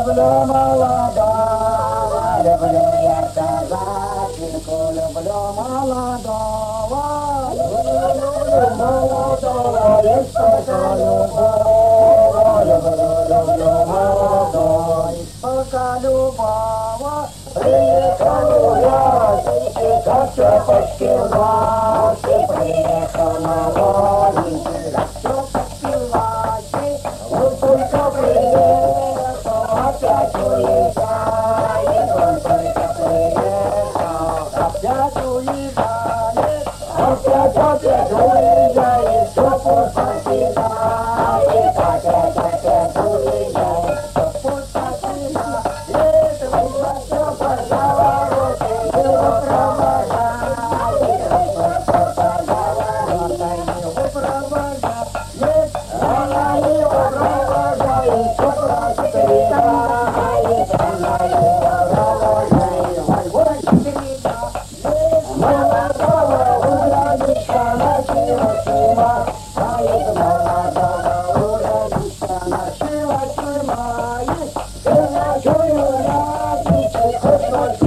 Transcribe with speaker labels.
Speaker 1: люблю молодого, люблю я казаченьку, люблю молодого, люблю молодого, есть только любого, люблю молодого, есть только любого. Приехал я, как чапочки ваши, приехал молоденький, как чапочки ваши, вот только приехал, опять уезжает, он только приехал, опять уезжает, опять уезжает, все пусто съедает, опять уезжает, все пусто съедает, все по завороте, его провожает, его провожает, она его провожает, все простерегает, она его провожает, ой, стерегает, молодого уродичка на Хиросима, молодого уродичка на Хиросима, и ночую я, хоть